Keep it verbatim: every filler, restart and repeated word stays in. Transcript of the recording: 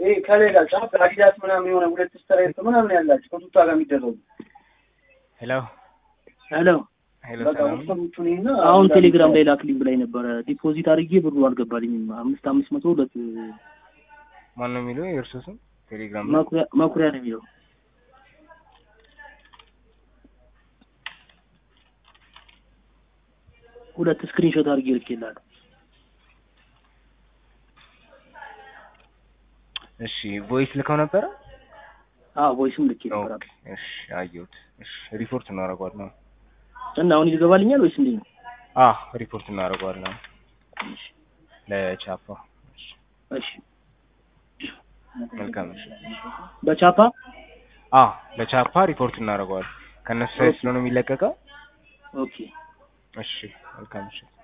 ይሄ ከሌላ ጫፍ አዲዳስ ምናምን የሆነ ሁለት ስትራይፕ ምናምን ያላችሁ ከቱታ ጋር የሚደረጉ ሄሎ ሄሎ ሄሎ በቃ ወጥቶኝና አሁን ቴሌግራም ላይ ላክልኝ ብላኝ ነበር ዲፖዚት አድርጌ ብሩ አልገባልኝም አምስት አምስት መቶ ሁለት ማን ነው የሚለው የእርሱ ስም ቴሌግራም ማኩሪያ ማኩሪያ ነው የሚለው ሁለት ስክሪንሾት አድርጌ ልኬልሃለሁ እሺ ቮይስ ልከው ነበር አዎ ቮይስም ልኬ ነበር እሺ አየሁት እሺ ሪፖርት እናደርጋለን እና አሁን ይገባልኛል ወይስ እንዴ ነው አዎ ሪፖርት እናደርጋለን እሺ ለቻፓ እሺ መልካም እሺ በቻፓ አዎ ለቻፓ ሪፖርት እናደርጋለን ከነሱ ሳይት ነው የሚለቀቀው ኦኬ እሺ መልካም እሺ